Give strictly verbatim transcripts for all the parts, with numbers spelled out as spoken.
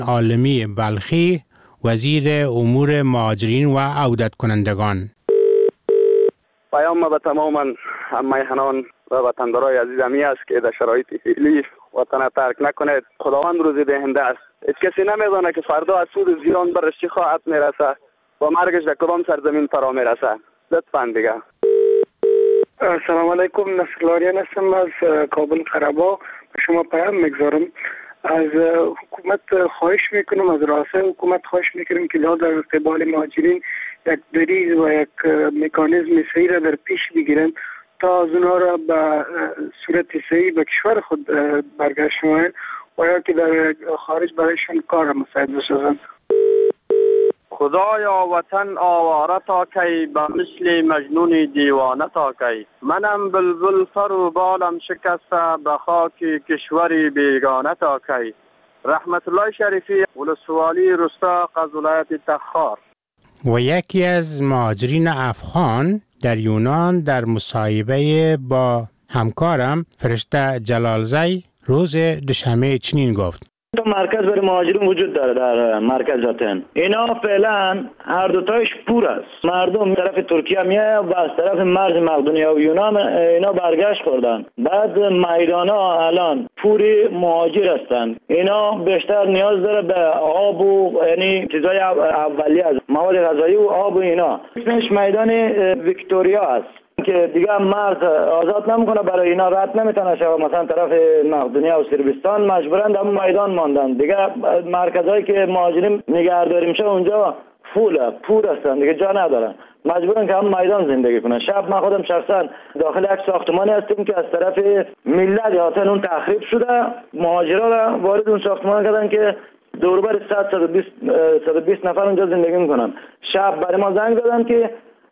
عالمی بلخی، وزیر امور مهاجرین و عودت کنندگان. پیام به تمام میهنان و وطندارای عزیزمی است که در شرایط فعلی وطن ترک نکنید. خداوند روزی دهنده است. هیچ کسی نمیدونه که فردا از سود زیران برش چی خواهد میرسه و مرگش در کدام سرزمین فرا میرسه. لطفاً دیگه. السلام علیکم، نصرالله هستم از کابل قره‌باغ. به شما پیام میگذارم. از حکومت خواهش میکنم، از رؤسای حکومت خواهش میکنم که لا در قبال مهاجرین یک دریز و یک مکانیزم صحیح را در پیش بگیرن تا از اونها را به صورت صحیح به کشور خود برگشتن و یا که در خارج برایشان کار را مساعد بسازن. خدایا وطن آواره تا کی، به مثل مجنون دیوانه تا کی. منم بلبل سر و بالم شکسته، به خاک کشوری بیگانه تا کی. رحمت الله شریفی، ولسوالی رستاق از ولایت تخار. و یکی از مهاجرین افغان در یونان در مصاحبه با همکارم فرشته جلالزی روز دوشنبه چنین گفت: دو مرکز برای مهاجرین وجود داره در مرکز آتن. اینا فعلا هر دو تایش پور است. مردم طرف ترکیه میایه و از طرف مرز مقدونیه و یونان اینا برگشت خوردن. بعد میدان ها الان پوری مهاجر هستند. اینا بیشتر نیاز داره به آب و یعنی چیزای اولیه از مواد غذایی و آب و اینا. اسمش میدان ویکتوریا است که دیگه مرز آزاد نمیکنه، برای اینا رد نمیتونه شو. مثلا طرف مقدونیه و صربستان مجبورن در میدان ماندن. دیگه مرکزایی که مهاجرین نگهداری میشه اونجا فوله پور هستن، دیگه جا ندارن، مجبورن که هم میدان زندگی کنن. شب ما خودم شخصا داخل یک ساختمانی هستیم که از طرف ملت یاتن اون تخریب شده، مهاجرا را وارد اون ساختمان کردن که دور بر صد صد و بیست نفر اونجا زندگی میکنن. شب برای ما زنگ دادن که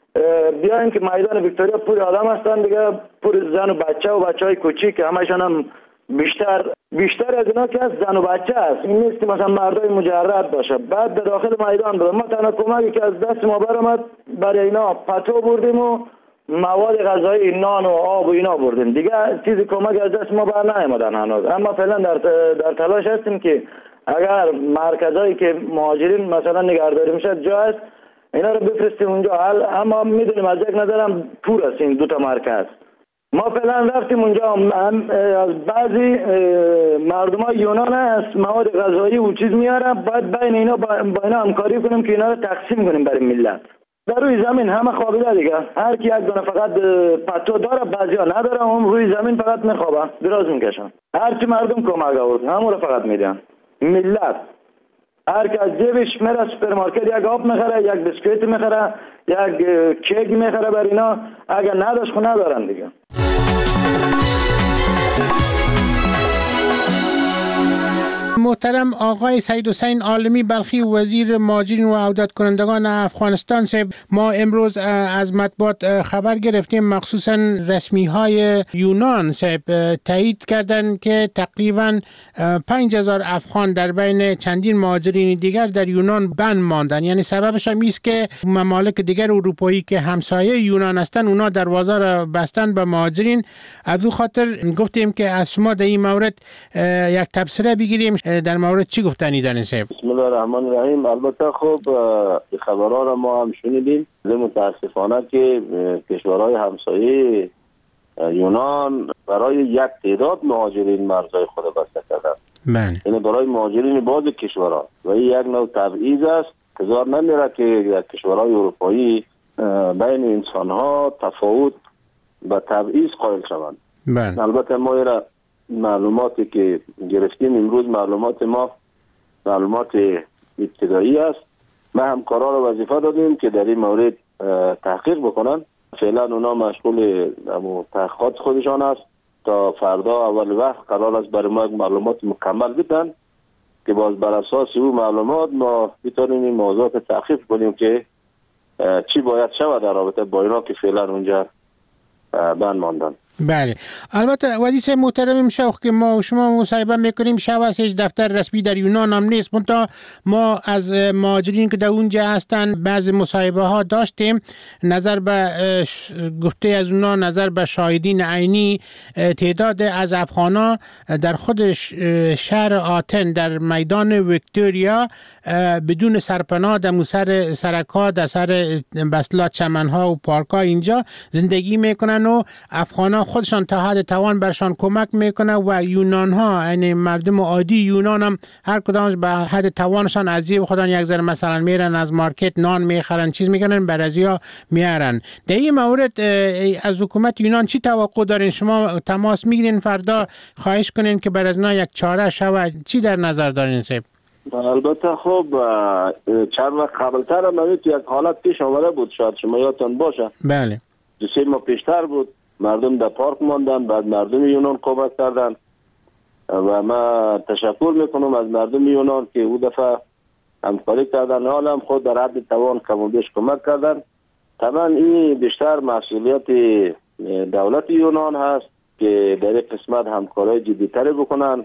بیاین که میدان ویکتوریا پور آدم هستن، دیگه پور زن و بچه و بچه های کوچیک، همشان هم بیشتر بیشتر از اینا که از زن و بچه است. این نیست که مثلا مردای مجرد باشه. بعد در داخل میدان بود. ما تنها کمکی که از دست ما برآمد برای اینا پتو بردیم و مواد غذایی نان و آب و اینا بردیم. دیگه چیزی کمک از دست ما بر نیامدن هنوز. اما فعلا در در تلاش هستیم که اگر مرکزایی که مهاجرین مثلا نگهداری میشه جا است، اینا رو بفرستیم اونجا. اما میدونیم از یک نظرم پور است این دو تا مرکز. ما فعلا رفتیم اونجا، هم از بعضی مردم های یونان هست مواد غذایی و چیز میاره، باید بین اینا با اینا همکاری کنیم که اینا رو تقسیم کنیم برای ملت. در روی زمین همه خوابیده دیگه، هر کی یک دونه فقط پتو داره، بعضیا نداره، اون روی زمین فقط میخوابه، دراز میکشن. هر چی مردم کمک آورد همون رو فقط میدن. ملت هر کی از جیبش میره سوپرمارکت یک آب میخره، یک بسکویت میخره، یک کیک میخره بر اینا، اگر نداشت خو ندارن دیگه. محترم آقای سید حسین عالمی بلخی، وزیر مهاجرین و عودت کنندگان افغانستان صاحب، ما امروز از مطبوعات خبر گرفتیم مخصوصا رسمی های یونان صاحب تایید کردن که تقریبا پنج هزار افغان در بین چندین مهاجرین دیگر در یونان بند ماندن. یعنی سببش هم است که ممالک دیگر اروپایی که همسایه یونان هستن اونا دروازه را بستن به مهاجرین. از او خاطر گفتیم که از شما در این مورد یک تبصره بگیریم. در مورد چی گفتنی دارین صاحب؟ بسم الله الرحمن الرحیم. البته خب خبرها را ما هم شنیدیم. متاسفانه که کشورهای همسایه یونان برای یک تعداد مهاجرین مرزهای خود بسته کردند. بله. یعنی برای مهاجرین بعض کشورها و این یک نوع تبعیض است. هزار نمیره که کشورهای اروپایی بین انسانها تفاوت و تبعیض قائل شوند. بله. البته ما را معلوماتی که گرفتیم امروز معلومات ما معلومات ابتدایی است. ما همکارا را وظیفه دادیم که در این مورد تحقیق بکنن. فعلا اونا مشغول تحقیقات خودشان است تا فردا اول وقت قرار است برای ما معلومات مکمل بدن که باز بر اساس او معلومات ما بتونیم این موضوعات تحقیق کنیم که چی باید شود در رابطه با اینا که فعلا اونجا بند ماندن. بله، البته وزیر محترم شوق که ما و شما مصاحبه میکنیم شب هستش، دفتر رسمی در یونان هم نیست، منتها ما از مهاجرین که در اونجا هستن بعض مصاحبه ها داشتیم، نظر به گفته از اونا، نظر به شاهدین عینی، تعداد از افغانا در خود شهر آتن در میدان ویکتوریا بدون سرپناه در موسر سرکا در سر بسلا چمنها و پارکا اینجا زندگی میکنن و افغانا خودشان تا حد توان برشان کمک میکنه و یونان ها یعنی مردم عادی یونان هم هر کدامش به حد توانشان از جیب خودشان یک ذره مثلا میرن از مارکت نان میخرن چیز میکنن بر ازیا میارن. در این مورد از حکومت یونان چی توقع دارین؟ شما تماس میگیرین فردا خواهش کنین که بر از اینا یک چاره شود، چی در نظر دارین صاحب؟ البته خب چند وقت قبلتر هم یک حالت پیش آمده بود، شاید شما یادتان باشه. بله. دو سه ماه پیشتر بود، مردم در پارک ماندن، بعد مردم یونان کمک کردن و من تشکر میکنم از مردم یونان که او دفعه همکاری کردن، حالا هم خود در حد توان کم و بیش کمک کردن. طبعا این بیشتر مسئولیت دولت یونان هست که در این قسمت همکاری جدی‌تر بکنن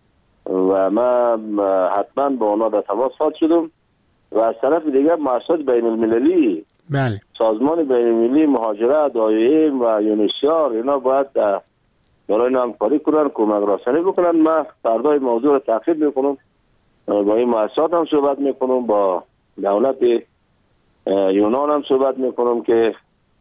و من حتما با اونا در تماس خواهد شدم و از طرف دیگر مؤسسات بین المللی، بله، سازمان بین المللی مهاجرت، آی‌ام و یونیسیار اینا باید برای اینا همکاری کنن، کمک رسانی بکنن. من فردا موضوع رو تعقیب میکنم، با این مؤسسات هم صحبت میکنم، با دولت یونان هم صحبت میکنم که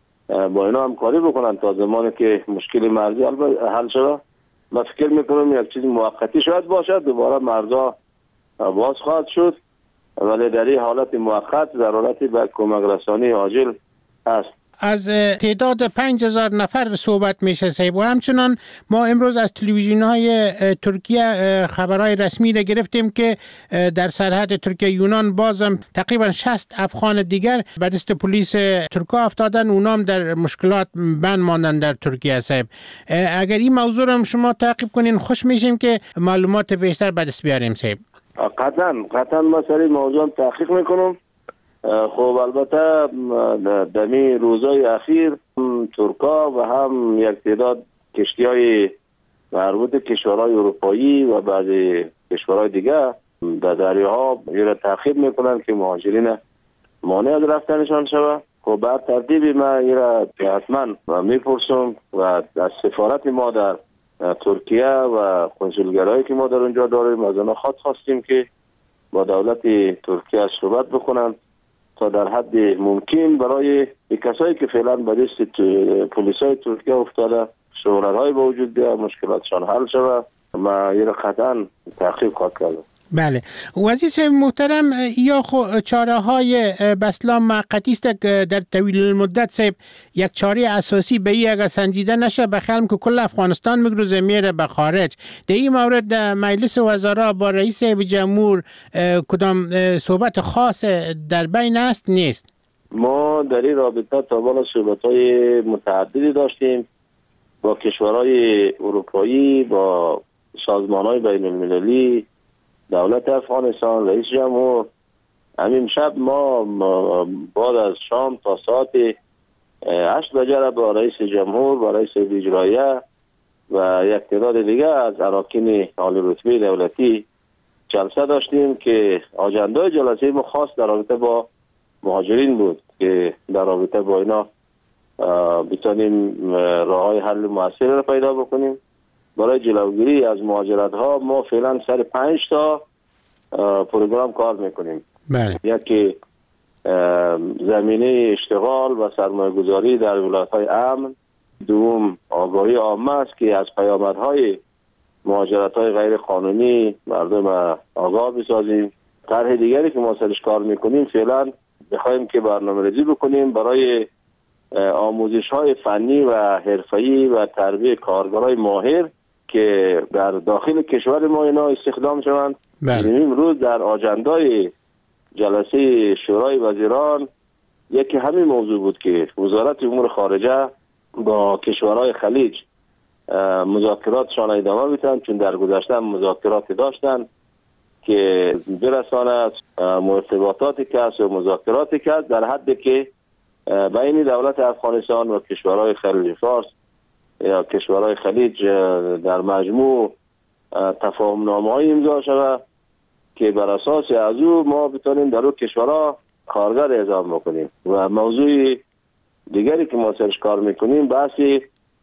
با اینا همکاری بکنن تا زمانی که مشکل مرزی حل شده. من فکر میکنم یک چیز موقتی شاید باشد، دوباره مرزا باز خواهد شد، ولی در این حالت موقت ضرورتی به کمک رسانی عاجل هست. از تعداد پنج هزار نفر صحبت میشه صاحب و همچنان ما امروز از تلویزیون های ترکیه خبرهای رسمی را گرفتیم که در سرحد ترکیه یونان بازم تقریبا شصت افغان دیگر به دست پلیس ترکا افتادن، اونام در مشکلات بند ماندن در ترکیه صاحب. اگر این موضوع هم شما تعقیب کنین خوش میشیم که معلومات بیشتر به دست بیاریم صاحب. قطعا قطعا ما سری موضوع تحقیق میکنم. خب البته در این روزهای اخیر ترکا و هم یک تعداد کشتی های مربوط کشورهای اروپایی و بعضی کشورهای دیگه در دریاها را تعقیب میکنن که مهاجرین مانع از رفتنشان شود. خب بر ترتیبی من این را حتما میپرسم و از سفارت ما در ترکیه و کنسولگرایی که ما در اونجا داریم از آنها خواست خواستیم که با دولت ترکیه صحبت بکنن تا در حد ممکن برای کسایی که فعلا به دست پلیسای ترکیه افتاده شوررهای به وجود بیاد، مشکلاتشان حل شود. ما این را قطعا تحقیق خواهد کردم. بله وزیر محترم، یا خو چاره های بسلا موقتی است که در طویل المدت صاحب یک چاره اساسی به این اگر سنجیده نشه بخیالم که کل افغانستان میگروزه میره به خارج. در این مورد مجلس وزرا با رئیس جمهور کدام صحبت خاص در بین است نیست؟ ما در این رابطه تا بالا صحبت های متعددی داشتیم با کشورهای اروپایی، با سازمان های بین المللی، دولت افغانستان، رئیس جمهور. همین شب ما بعد از شام تا ساعت هشت بجه با رئیس جمهور و رئیس اجرایه و یک تعداد دیگه از اراکین عالی رتبه دولتی جلسه داشتیم که آجنده جلسه ما خاص در رابطه با مهاجرین بود که در رابطه با اینا بتونیم راههای حل موثر را پیدا بکنیم. برای جلوگیری از مهاجرت ها ما فعلا سر پنج تا پروگرام کار میکنیم. بله. یکی زمینه اشتغال و سرمایه گذاری در ولایت های امن، دوم آگاهی عامه است که از پیامدهای مهاجرت های غیر قانونی مردم آگاه بسازیم. طرح دیگری که ما سرش کار میکنیم فعلا بخوایم که برنامه‌ریزی بکنیم برای آموزش های فنی و حرفه‌ای و تربیت کارگرای ماهر که در داخل کشور ما اینا استخدام شوند. امروز در آجندای جلسه شورای وزیران یکی همین موضوع بود که وزارت امور خارجه با کشورهای خلیج مذاکراتشان ادامه بدن، چون در گذشته مذاکرات داشتن که برساند مرتباطاتی که هست و مذاکراتی که هست در حدی که بین دولت افغانستان و کشورهای خلیج فارس یا کشورهای خلیج در مجموع تفاهم نامه‌های امضا شود که بر اساس از او ما بتونیم در اون کشورها کارگر اعزام بکنیم. و موضوع دیگری که ما سرش کار میکنیم بحثی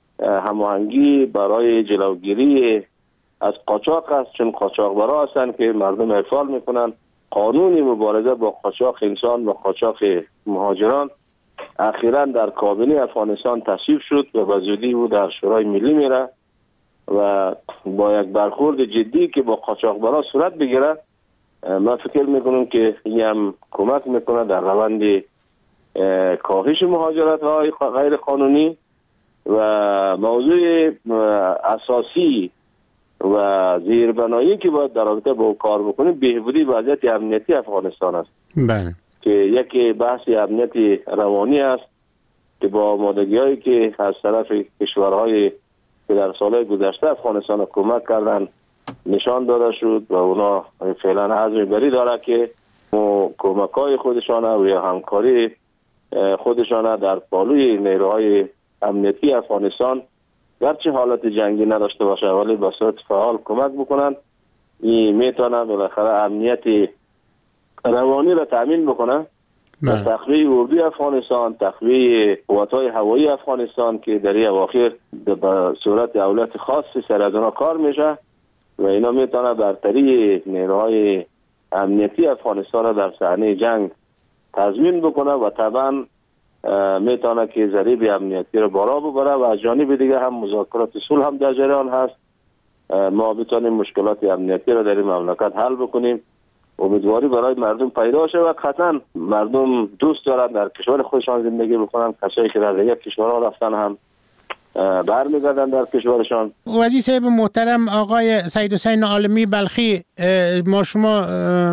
هماهنگی برای جلوگیری از قاچاق است، چون قاچاقبرا هستند که مردم اغفال میکنن. قانون مبارزه با قاچاق انسان و قاچاق مهاجران اخیراً در کابینه افغانستان تصویب شد و به زودی او در شورای ملی میره و با یک برخورد جدی که با قاچاقبرا صورت بگیره، من فکر میکنم که این هم کمک میکنه در روند کاهش مهاجرت های غیر قانونی. و موضوع اساسی و زیربنایی که باید در رابطه با کار بکنیم بهبودی وضعیت امنیتی افغانستان است. بله. که یکی بحث امنیتی روانی است که با آمادگی هایی که از طرف کشورهای که در سالهای گذشته افغانستان کمک کردن نشان داده شد و اونا فعلا عزم بری داره که کمک های خودشان و یا همکاری خودشان در پالوی نیروهای امنیتی افغانستان گرچه حالت جنگی نداشته باشه ولی به صورت فعال کمک بکنن. این میتونه بالاخره امنیت روانی را تامین بکنه. تقویه اردوی افغانستان، تقویه قوت‌های هوایی افغانستان که در این اواخر به صورت اولویت خاصی سر از اونا کار میشه و اینا میتونه برتری نیروهای امنیتی افغانستان را در صحنه جنگ تضمین بکنه و طبعا میتونه که ضریب امنیتی رو بالا ببره و از جانب دیگه هم مذاکرات صلح هم در جریان هست. ما بتونیم مشکلات امنیتی رو در این مملکت حل بکنیم. امیدواری برای مردم پیدا شه و قطعا مردم دوست دارن در کشور خودشان زندگی بکنن. کسایی که در دیگر کشورها رفتن هم برمیگردن در کشورشان. وزیر صاحب محترم آقای سید حسین عالمی بلخی، ما شما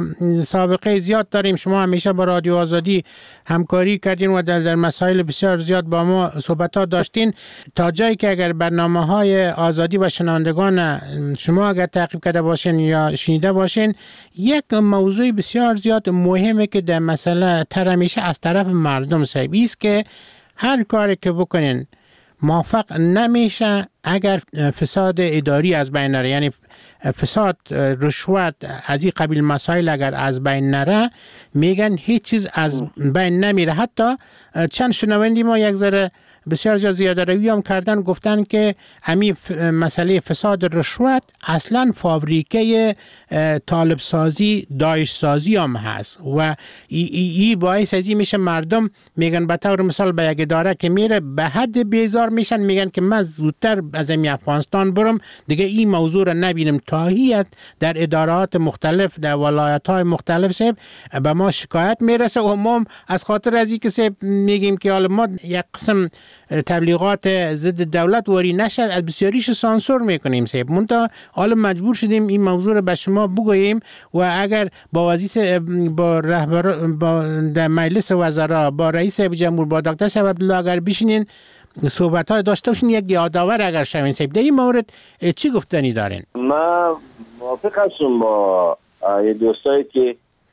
سابقه زیاد داریم، شما همیشه با رادیو آزادی همکاری کردین و در, در مسائل بسیار زیاد با ما صحبتات داشتین. تا جایی که اگر برنامه های آزادی و شنوندگان شما اگر تعقیب کرده باشین یا شنیده باشین، یک موضوع بسیار زیاد مهمه که در مسئله تر همیشه از طرف مردم صاحب است که هر کاری که بکنین موفق نمیشه اگر فساد اداری از بین نره، یعنی فساد، رشوت، از این قبیل مسائل اگر از بین نره میگن هیچ چیز از بین نمیره. حتی چند شنوندی ما یک ذره بسیار زیاده روی هم کردن، گفتن که همین مسئله فساد رشوت اصلا فابریکه طالب سازی، داعش سازی هم هست و ای, ای, ای باعث ازی میشه مردم میگن به طور مثال به یک اداره که میره به حد بیزار میشن، میگن که من زودتر از این افغانستان برم دیگه این موضوع را نبینم. تاهیت در ادارات مختلف در ولایت های مختلف سب به ما شکایت میرسه و ما از خاطر از این که میگیم که حالا ما یک قسم تبلیغات ضد دولت واری نشد از بسیاریش سانسور میکنیم سیب منتها حالا مجبور شدیم این موضوع رو به شما بگوییم و اگر با وزیر با رهبر با در مجلس وزرا با رئیس جمهور با دکتر صاحب عبدالله اگر بشینین صحبت های داشته باشین یک یادآور اگر شوین سیب در این مورد چی گفتنی دارین؟ من موافق هستم با دوستایی که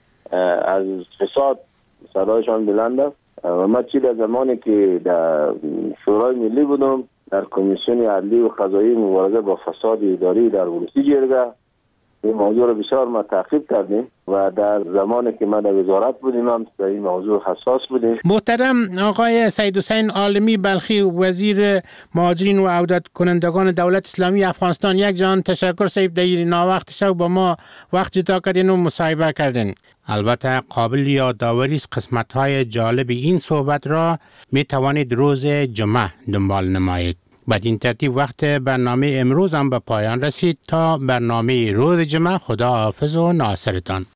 از فساد صدایشان بلند است و من چی در زمانی که در شورای ملی بودم در کمیسیون عدلی و قضایی مبارزه با فساد اداری در ولسی جرگه این موضوع رو بسیار ما تعقیب کردیم و در زمانی که ما در وزارت بودیم هم در این موضوع حساس بودیم. محترم آقای سید حسین عالمی بلخی وزیر مهاجرین و عودت کنندگان دولت اسلامی افغانستان، یک جان تشکر سید در ناوقت شب با ما وقت جدا کردین و مصاحبه کردین. البته قابل یادآوری است قسمت‌های جالب این صحبت را می توانید روز جمعه دنبال نمایید. بدین ترتیب وقت برنامه امروز هم به پایان رسید. تا برنامه روز جمعه خدا حافظ و ناصرتان.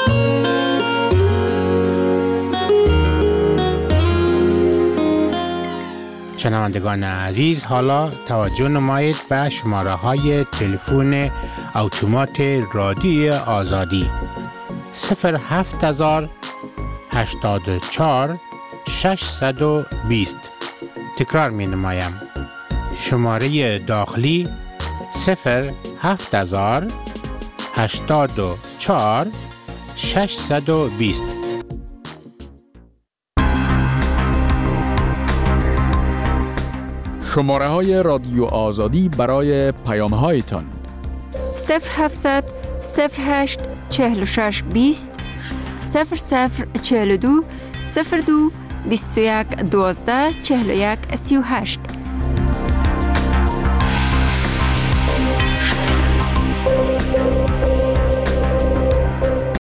شنوندگان عزیز، حالا توجه نمایید به شماره های تلفن اتومات رادیو آزادی صفر هفت هزار هشتاد و چهار ششصد و بیست. تکرار می نمایم. شماره داخلی صفر هفت هزار هشتاد و چهار ششصد و بیست. شماره های رادیو آزادی برای پیام هایتان صفر هفتصد صفر هشت چهل و شش بیست صفر صفر چهل و دو صفر دو بیست و یک دوازده چهل و یک سی و هشت.